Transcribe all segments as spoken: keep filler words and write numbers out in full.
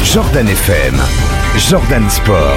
Jordan F M, Jordan Sport.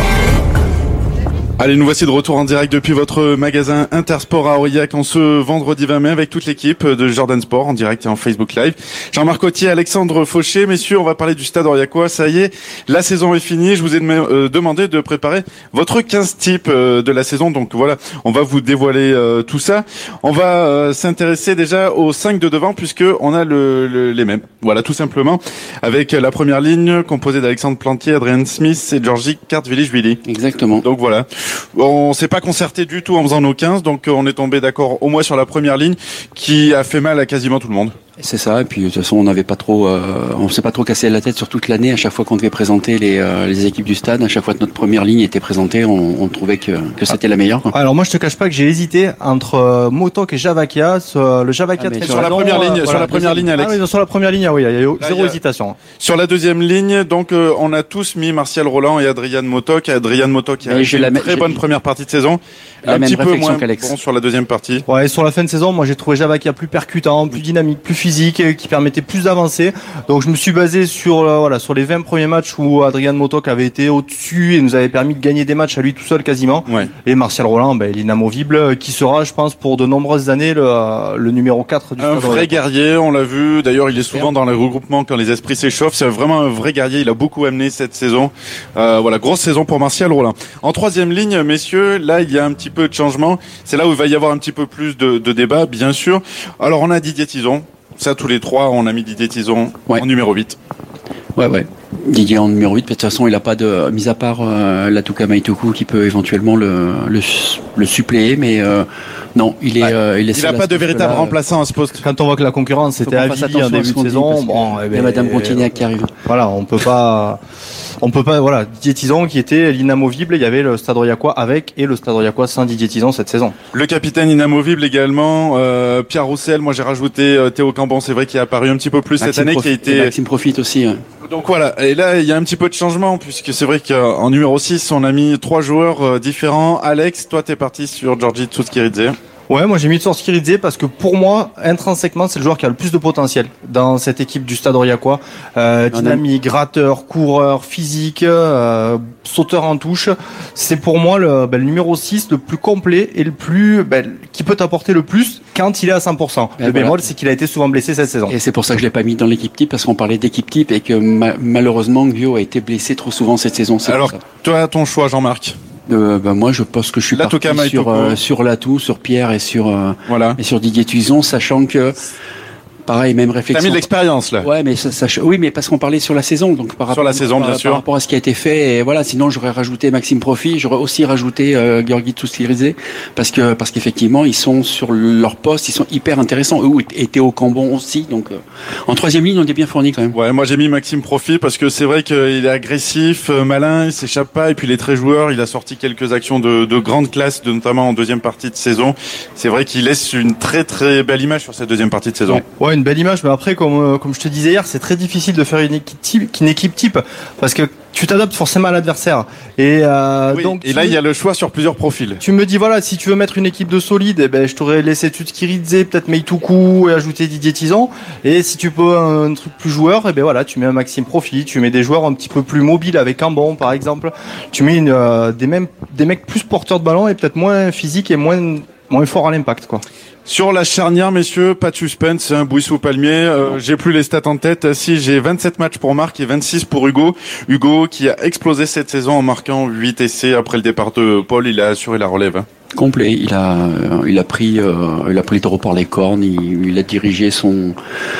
Allez, nous voici de retour en direct depuis votre magasin Intersport à Aurillac en ce vendredi vingt mai avec toute l'équipe de Jordan Sport en direct et en Facebook Live. Jean-Marc Cotier, Alexandre Fauché. Messieurs, on va parler du stade aurillacois. Ça y est, la saison est finie. Je vous ai euh, demandé de préparer votre quinze types euh, de la saison. Donc voilà, on va vous dévoiler euh, tout ça. On va euh, s'intéresser déjà aux cinq de devant puisque on a le, le, les mêmes. Voilà, tout simplement. Avec la première ligne composée d'Alexandre Plantier, Adrian Smith et Georgi Kartvili-Jvili. Exactement. Donc voilà. On s'est pas concerté du tout en faisant nos quinze, donc on est tombé d'accord au moins sur la première ligne qui a fait mal à quasiment tout le monde. C'est ça, et puis de toute façon on n'avait pas trop, euh, on s'est pas trop cassé la tête sur toute l'année. À chaque fois qu'on devait présenter les, euh, les équipes du stade, à chaque fois que notre première ligne était présentée, on, on trouvait que, que c'était la meilleure. Quoi. Alors moi je te cache pas que j'ai hésité entre euh, Motok et Javakia. Sur, le Javakia ah, sur la première ligne, euh, sur la première ligne, Alex. Ah oui, sur la première ligne, oui, il y a eu zéro y a... hésitation. Sur la deuxième ligne, donc euh, on a tous mis Martial Roland et Adrian Motok. Adrian Motok qui a eu une très bonne première partie de saison. La un même petit peu moins qu'Alex. Bon sur la deuxième partie. Ouais, et sur la fin de saison, moi j'ai trouvé Javakia plus percutant, plus dynamique, plus physique, qui permettait plus d'avancer. Donc je me suis basé sur euh, voilà sur les vingt premiers matchs où Adrian Motok avait été au-dessus et nous avait permis de gagner des matchs à lui tout seul quasiment. Ouais. Et Martial Roland, ben, il est inamovible, qui sera, je pense, pour de nombreuses années le, le numéro quatre du Un stade. vrai guerrier, on l'a vu. D'ailleurs, il est souvent dans les regroupements quand les esprits s'échauffent. C'est vraiment un vrai guerrier. Il a beaucoup amené cette saison. Euh, voilà, grosse saison pour Martial Roland. En troisième ligne, messieurs, là, il y a un petit peu de changement. C'est là où il va y avoir un petit peu plus de, de débat, bien sûr. Alors, on a Didier Tison. Ça, tous les trois, on a mis Didier Tison ouais. en numéro huit. Ouais, ouais. Didier en numéro huit, de toute façon, il n'a pas de, mis à part euh, Latuka Maitoku qui peut éventuellement le, le, le suppléer, mais euh, non, il est, ouais. euh, il est. Il n'a pas de véritable là, remplaçant à ce poste. Quand on voit que la concurrence était avilie en début de saison, bon, il y a Madame Contignac qui arrive. Voilà, on peut pas. On peut pas, voilà, Didier Tison qui était l'inamovible, il y avait le Stade Aurillacois avec et le Stade Aurillacois sans Didier Tison cette saison. Le capitaine inamovible également, euh, Pierre Roussel, moi j'ai rajouté euh, Théo Cambon, c'est vrai qu'il est apparu un petit peu plus Maxime cette année, Profi- qui a été... Maxime profite aussi. Hein. Donc voilà, et là il y a un petit peu de changement, puisque c'est vrai qu'en numéro six, on a mis trois joueurs euh, différents. Alex, toi t'es parti sur Georgi Tsouskiridze. Ouais, moi j'ai mis Tsouskiridze parce que pour moi, intrinsèquement, c'est le joueur qui a le plus de potentiel dans cette équipe du Stade Aurillacois. Euh, dynamique, gratteur, coureur, physique, euh, sauteur en touche. C'est pour moi le, ben, le numéro six, le plus complet et le plus, ben, qui peut t'apporter le plus quand il est à cent pour cent. Et le voilà. bémol, c'est qu'il a été souvent blessé cette saison. Et c'est pour ça que je l'ai pas mis dans l'équipe type, parce qu'on parlait d'équipe type et que ma- malheureusement, Guillaume a été blessé trop souvent cette saison. C'est Alors, toi, ton choix, Jean-Marc? Euh, bah moi je pense que je suis Latuka parti Maitoku. sur euh, sur Latou, sur Pierre et sur euh, voilà. et sur Didier Tison, sachant que pareil, même réflexion. T'as mis de l'expérience, là. Ouais, mais ça, ça, oui, mais parce qu'on parlait sur la saison, donc par sur rapport, la saison, par, bien sûr. par rapport à ce qui a été fait, et voilà. Sinon, j'aurais rajouté Maxime Profi, j'aurais aussi rajouté euh, Georgi Tsouskiridze, parce que parce qu'effectivement, ils sont sur leur poste, ils sont hyper intéressants. Eux et Théo Cambon aussi. Donc, euh, en troisième ligne, on est bien fourni quand même. Ouais, moi j'ai mis Maxime Profi parce que c'est vrai qu'il est agressif, euh, malin, il s'échappe pas, et puis il est très joueur. Il a sorti quelques actions de, de grande classe, de, notamment en deuxième partie de saison. C'est vrai qu'il laisse une très très belle image sur cette deuxième partie de saison. Ouais, ouais une belle image, mais après. Comme, comme je te disais hier, c'est très difficile de faire une équipe type, une équipe type parce que tu t'adaptes forcément à l'adversaire. Et, euh, oui, donc, et là, me... il y a le choix sur plusieurs profils. Tu me dis, voilà, si tu veux mettre une équipe de solide, eh ben, je t'aurais laissé Tsouskiridze, peut-être Maitoku et ajouter Didier Tison. Et si tu peux un, un truc plus joueur, eh ben voilà, tu mets un Maxime Profi, tu mets des joueurs un petit peu plus mobiles avec Cambon, par exemple. Tu mets une, euh, des, mêmes, des mecs plus porteurs de ballon et peut-être moins physiques et moins, moins forts à l'impact, quoi. Sur la charnière, messieurs, pas de suspense, hein, Bouissou-Palmier, euh, j'ai plus les stats en tête. Si, j'ai vingt-sept matchs pour Marc et vingt-six pour Hugo. Hugo qui a explosé cette saison en marquant huit essais après le départ de Paul, il a assuré la relève. Hein. Complet, il a, euh, il a pris, euh, il a pris le taureau par les cornes, il, il a dirigé son,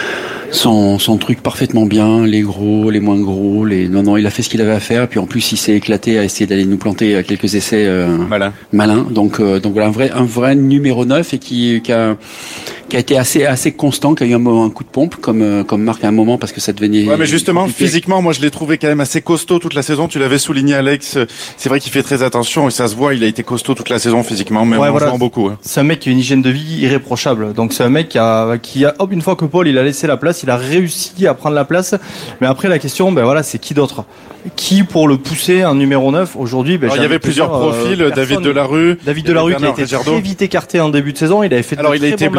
son, son truc parfaitement bien, les gros, les moins gros, les, non, non, il a fait ce qu'il avait à faire, puis en plus, il s'est éclaté à essayer d'aller nous planter à quelques essais, euh, malin. malin. Donc, euh, donc voilà, un vrai, un vrai numéro neuf et qui, qui a, qui a été assez, assez constant, qui a eu un, un coup de pompe, comme, euh, comme Marc à un moment, parce que ça devenait... Ouais, mais justement, physiquement, moi, je l'ai trouvé quand même assez costaud toute la saison. Tu l'avais souligné, Alex. C'est vrai qu'il fait très attention et ça se voit, il a été costaud toute la saison physiquement, même ouais, en voilà. jouant beaucoup. Hein. C'est un mec qui a une hygiène de vie irréprochable. Donc, c'est un mec qui a, qui a, hop, une fois que Paul, il a laissé la place, il a réussi à prendre la place. Mais après, la question, ben voilà, c'est qui d'autre? Qui pour le pousser en numéro neuf aujourd'hui? Ben, Alors, il y avait plusieurs dire, profils, euh, David Delarue. David Delarue qui a été Gerdo. très vite écarté en début de saison. Il avait fait Alors, de il a très été bons matchs blessé. amicaux.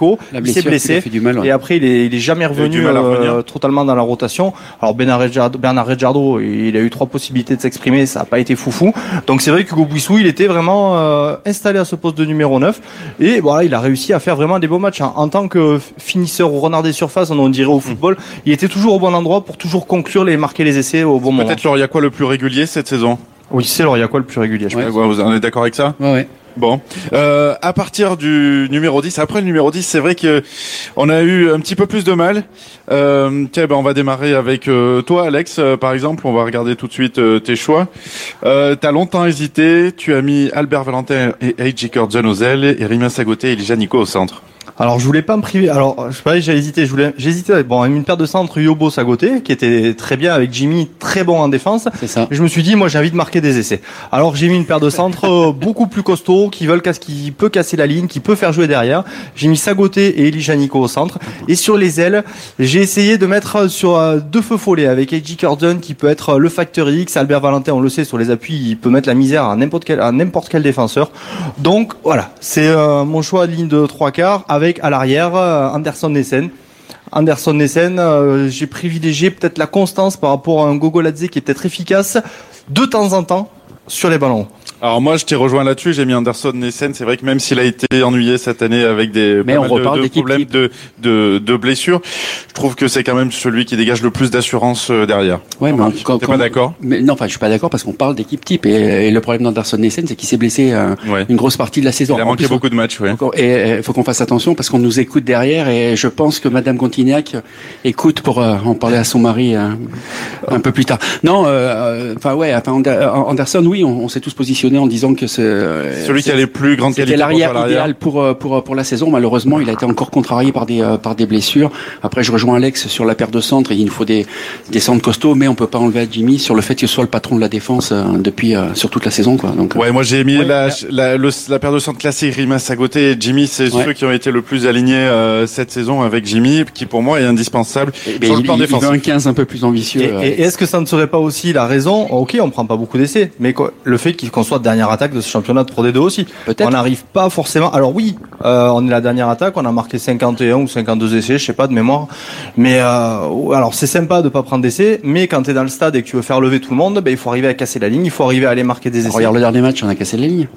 Nico, il s'est blessé fait du mal, ouais. et après il est, il est jamais revenu euh, totalement dans la rotation. Alors Bernard Redjardo, Bernard Redjardo, il a eu trois possibilités de s'exprimer, ça n'a pas été foufou. Donc c'est vrai que Hugo Bouissou, il était vraiment euh, installé à ce poste de numéro neuf et voilà, il a réussi à faire vraiment des beaux matchs. Hein. En tant que finisseur ou renard des surfaces, on dirait au football, il était toujours au bon endroit pour toujours conclure les marquer les essais au bon moment. Peut-être l'Aurillacois le plus régulier cette saison. Oui, c'est l'Aurillacois le plus régulier. Je ouais, pense. Ouais, vous en êtes d'accord avec ça? Ouais, ouais. Bon, euh, à partir du numéro dix, après le numéro dix, c'est vrai que on a eu un petit peu plus de mal. Euh, tiens, ben on va démarrer avec euh, toi, Alex, euh, par exemple. On va regarder tout de suite euh, tes choix. Euh, t'as longtemps hésité. Tu as mis Albert Valentin et Eiji Curzon aux ailes et Rimien Sagoté et Elijah Nico au centre. Alors je voulais pas me priver. Alors je sais pas, j'ai hésité. Je voulais, j'ai hésité. Bon, une paire de centres Yobo Sagoté qui était très bien avec Jimmy, très bon en défense. C'est ça. Et je me suis dit, moi j'ai envie de marquer des essais. Alors j'ai mis une paire de centres beaucoup plus costauds, qui veulent casser, qui peut casser la ligne, qui peut faire jouer derrière. J'ai mis Sagoté et Elijah Nico au centre. Et sur les ailes, j'ai essayé de mettre sur euh, deux feux follets avec Eiji Curzon qui peut être le facteur X. Albert Valentin, on le sait, sur les appuis, il peut mettre la misère à n'importe quel, à n'importe quel défenseur. Donc voilà, c'est euh, mon choix de ligne de trois quarts avec à l'arrière Anderson Nessen. Anderson Nessen, euh, j'ai privilégié peut-être la constance par rapport à un Gogoladze qui est peut-être efficace de temps en temps sur les ballons. Alors moi, je t'ai rejoint là-dessus. J'ai mis Anderson Nessen. C'est vrai que même s'il a été ennuyé cette année avec des mais pas on mal reparle de, de problèmes type. de, de de blessures, je trouve que c'est quand même celui qui dégage le plus d'assurance derrière. Ouais, mais quand, t'es quand, pas d'accord? Mais non, enfin, je suis pas d'accord parce qu'on parle d'équipe type et, et le problème d'Anderson Nessen, c'est qu'il s'est blessé euh, ouais. une grosse partie de la saison. Il a en manqué plus, beaucoup de matchs, ouais. Encore, et il faut qu'on fasse attention parce qu'on nous écoute derrière et je pense que Madame Contignac écoute pour euh, en parler à son mari euh, un peu plus tard. Non, enfin euh, ouais, enfin Anderson, oui, on, on s'est tous positionnés en disant que c'est celui qui a les plus grandes qualités. C'était l'arrière idéal pour pour pour la saison. Malheureusement, il a été encore contrarié par des par des blessures. Après, je rejoins Alex sur la paire de centres. Il nous faut des des centres costauds, mais on peut pas enlever à Jimmy sur le fait qu'il soit le patron de la défense euh, depuis euh, sur toute la saison, quoi. Donc ouais, moi j'ai mis ouais, la, la le, la paire de centres classique Rimien Sagoté et Jimmy. C'est ouais. ceux qui ont été le plus alignés euh, cette saison avec Jimmy, qui pour moi est indispensable. Et, sur il, le plan il, défensif. Il veut un quinze un peu plus ambitieux. Et, euh, et est-ce que ça ne serait pas aussi la raison? Ok, on prend pas beaucoup d'essais, mais quoi, le fait qu'on soit dernière attaque de ce championnat de Pro D deux aussi. Peut-être. On n'arrive pas forcément. Alors oui, euh, on est la dernière attaque, on a marqué cinquante et un ou cinquante-deux essais, je sais pas de mémoire. Mais euh, alors c'est sympa de pas prendre d'essais, mais quand tu es dans le stade et que tu veux faire lever tout le monde, ben il faut arriver à casser la ligne, il faut arriver à aller marquer des essais. Alors, regarde le dernier match, on a cassé la ligne.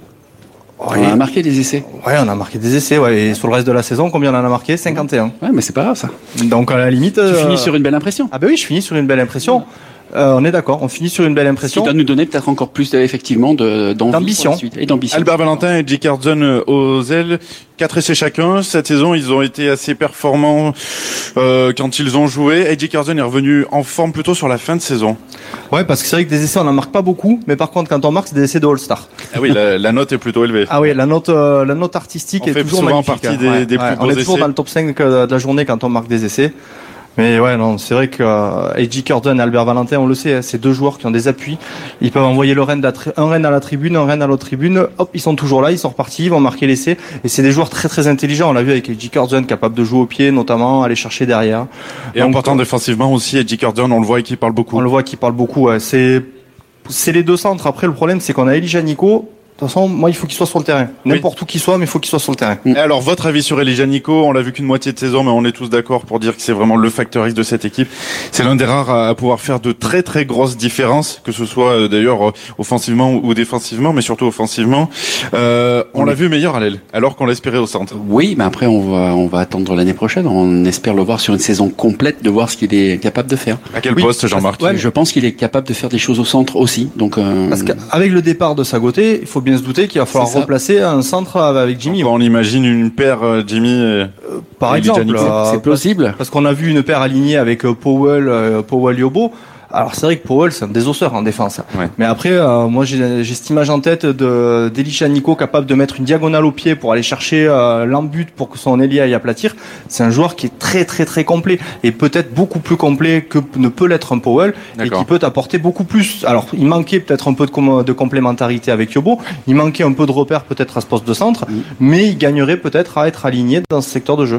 Ouais. On a marqué des essais. Ouais, on a marqué des essais. Ouais. Et sur le reste de la saison, combien on en a marqué? cinquante et un. Ouais, mais c'est pas grave ça. Donc à la limite. Tu euh... finis sur une belle impression. Ah ben oui, je finis sur une belle impression. Ouais. Euh, on est d'accord, on finit sur une belle impression. Ce qui doit nous donner peut-être encore plus effectivement de, d'ambition et d'ambition. Albert Valentin et Eiji Curzon aux ailes, quatre essais chacun. Cette saison, ils ont été assez performants euh, quand ils ont joué. Eiji Curzon est revenu en forme plutôt sur la fin de saison. Ouais, parce que c'est vrai que des essais, on n'en marque pas beaucoup, mais par contre, quand on marque, c'est des essais de All-Star. Ah oui, la, la note est plutôt élevée. Ah oui, la note, euh, la note artistique on est fait toujours souvent magnifique. Partie des, ouais, des ouais, plus beaux on est essais. toujours dans le top cinq de la journée quand on marque des essais. Mais ouais, non, c'est vrai que euh, Eiji Curzon et Albert Valentin, on le sait, hein, c'est deux joueurs qui ont des appuis. Ils peuvent envoyer le reine un reine à la tribune, un reine à l'autre tribune. Hop, ils sont toujours là, ils sont repartis, ils vont marquer l'essai. Et c'est des joueurs très très intelligents. On l'a vu avec Eiji Curzon, capable de jouer au pied, notamment aller chercher derrière. Et donc, important défensivement aussi, Eiji Curzon, on le voit qui parle beaucoup. On le voit qui parle beaucoup. Ouais. C'est c'est les deux centres. Après, le problème, c'est qu'on a Elijah Nico. De toute façon, moi, il faut qu'il soit sur le terrain. N'importe oui. où qu'il soit, mais il faut qu'il soit sur le terrain. Et alors, votre avis sur Elijah Nico? On l'a vu qu'une moitié de saison, mais on est tous d'accord pour dire que c'est vraiment le facteur X de cette équipe. C'est l'un des rares à pouvoir faire de très très grosses différences, que ce soit d'ailleurs offensivement ou défensivement, mais surtout offensivement. Euh, on oui. l'a vu meilleur à l'aile, alors qu'on l'espérait au centre. Oui, mais après, on va on va attendre l'année prochaine. On espère le voir sur une saison complète, de voir ce qu'il est capable de faire. À quel oui. poste, Jean-Marc? Ouais, je pense qu'il est capable de faire des choses au centre aussi. Donc, euh... parce qu'avec le départ de Sagoté, il faut bien se douter qu'il va falloir remplacer un centre avec Jimmy. On imagine une paire Jimmy et, euh, par et exemple. Euh, c'est plausible. Parce, parce qu'on a vu une paire alignée avec euh, Powell, euh, Powell Yobo. Alors c'est vrai que Powell c'est un désosseur en défense. Ouais. Mais après, euh, moi j'ai, j'ai cette image en tête de d'Elisha Nico capable de mettre une diagonale au pied pour aller chercher euh, l'embut pour que son ailier aille aplatir. C'est un joueur qui est très très très complet et peut-être beaucoup plus complet que ne peut l'être un Powell. D'accord. Et qui peut apporter beaucoup plus. Alors il manquait peut-être un peu de, com- de complémentarité avec Yobo. Il manquait un peu de repères peut-être à ce poste de centre, mmh. mais il gagnerait peut-être à être aligné dans ce secteur de jeu.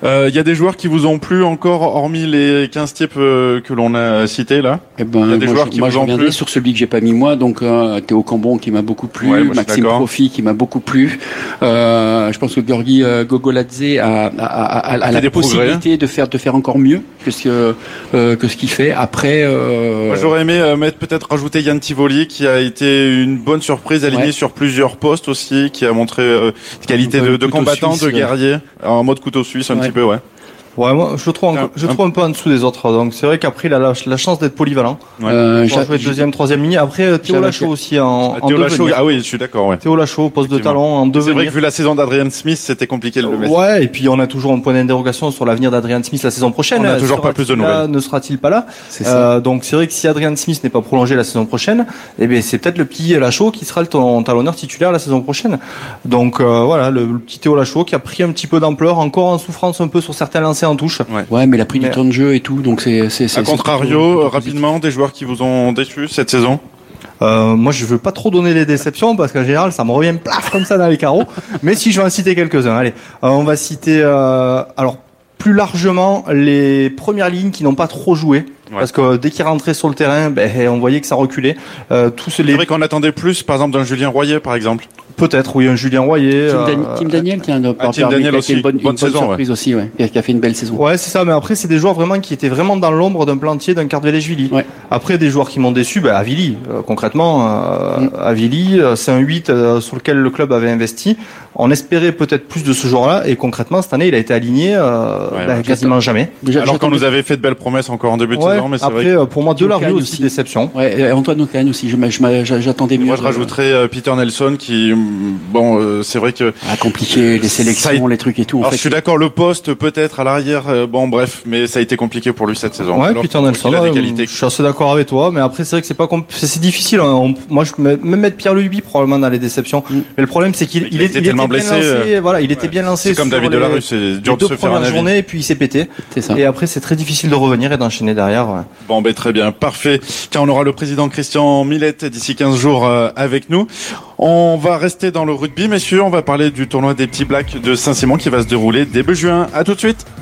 Il euh, y a des joueurs qui vous ont plu encore, hormis les quinze types euh, que l'on a cités là. Eh ben, y a des moi, joueurs je, qui moi, vous je ont reviendrai plu. sur celui que j'ai pas mis moi, donc euh, Théo Cambon qui m'a beaucoup plu, Ouais, moi, Maxime Profi qui m'a beaucoup plu. Euh, je pense que Georgi euh, Gogoladze a, a, a, a, a la des possibilité progrès. de faire de faire encore mieux que ce que euh, que ce qu'il fait. Après, euh, moi, j'aurais aimé euh, mettre peut-être rajouter Yann Tivoli qui a été une bonne surprise, aligné Ouais. sur plusieurs postes aussi, qui a montré euh, qualité Un peu de, de couteau combattant, suisse, de ouais. guerrier, en mode couteau suisse un Ouais. petit peu, ouais. Ouais, moi, je le trouve, Un- un, je le un- trouve un peu en dessous des autres. Donc, c'est vrai qu'après, il a la, la chance d'être polyvalent. Ouais. euh, Pour j'a- jouer deuxième, troisième ligne. Après, euh, Théo J'avais- Lachaud aussi en, en Théo Lachaud, devenir. ah oui, je suis d'accord, ouais. Théo Lachaud, poste de Effectivement. talent en C'est devenir. vrai que vu la saison d'Adrian Smith, c'était compliqué de le mettre. Ouais, et puis on a toujours un point d'interrogation sur l'avenir d'Adrian Smith la saison prochaine. On n'a toujours Sera-t-il pas plus de là, nouvelles. Ne sera-t-il pas là? C'est ça. Euh, donc c'est vrai que si Adrian Smith n'est pas prolongé la saison prochaine, eh bien c'est peut-être le petit Lachaud qui sera le ton talonneur titulaire la saison prochaine. Donc euh, voilà, le, le petit Théo Lachaud qui a pris un petit peu d'ampleur, encore en souffrance un peu sur certains lancers en touche. Ouais, mais il a pris Mais- du temps de jeu et tout, donc c'est c'est. c'est- A c'est contrario, plutôt- euh, plutôt rapidement, des joueurs qui vous ont déçu cette saison. Euh, moi, je veux pas trop donner les déceptions parce qu'en général, ça me revient plaf comme ça dans les carreaux. Mais si je vais en citer quelques-uns, allez, Euh, on va citer euh, alors plus largement les premières lignes qui n'ont pas trop joué. Ouais. Parce que dès qu'ils rentraient sur le terrain, ben, on voyait que ça reculait. Euh, tous C'est les vrai qu'on attendait plus, par exemple, d'un Julien Royer, par exemple. peut-être oui un Julien Royer. Tim, euh, Dan- Tim Daniel, tiens, Ah, Tim Daniel qui a fait aussi, une bonne, bonne une bonne saison, surprise aussi, ouais, qui a, qui a fait une belle saison. Ouais, c'est ça. Mais après, c'est des joueurs vraiment qui étaient vraiment dans l'ombre d'un Plantier, d'un Cardveleshvili. Ouais. Après, des joueurs qui m'ont déçu, ben, Avili, euh, concrètement, euh, Mm. Avili, euh, c'est un huit euh, sur lequel le club avait investi. On espérait peut-être plus de ce joueur-là, et concrètement, cette année, il a été aligné euh, Ouais, ben, ouais, quasiment jamais. Déjà, Alors qu'on j'attendais- nous avait fait de belles promesses encore en début de Ouais, saison, mais c'est après, vrai. euh, pour moi, de la Ocagne rue aussi, aussi. déception. Ouais, et Antoine Ocagne aussi, je m'a- je m'a- j'attendais que mieux. Moi, je rajouterais euh, Peter Nelson qui, hum, bon, euh, c'est vrai que. Ah, compliqué, les Ça sélections, a- les trucs et tout. En Alors, fait, je suis d'accord, le poste peut-être à l'arrière, euh, bon, bref, mais ça a été compliqué pour lui cette saison. Ouais, Alors, Peter pour Nelson, qu'il a des ouais, qualités. je suis assez d'accord avec toi, mais après c'est vrai que c'est pas compl- c'est c'est difficile. hein. On- moi, je peux même mettre Pierre Luby probablement dans les déceptions. Mm. Mais le problème, c'est qu'il Mais il il a est, été il tellement était bien blessé, lancé. Voilà, il était ouais. bien lancé. C'est comme sur David les- Delarue, c'est les dur de deux se faire un premières avis. journées, et puis il s'est pété. c'est ça. Et après, c'est très difficile de revenir et d'enchaîner derrière. ouais. Bon, ben très bien, parfait. Tiens, on aura le président Christian Millette d'ici quinze jours euh, avec nous. On va rester dans le rugby, messieurs. On va parler du tournoi des petits Blacks de Saint-Simon qui va se dérouler début juin. À tout de suite.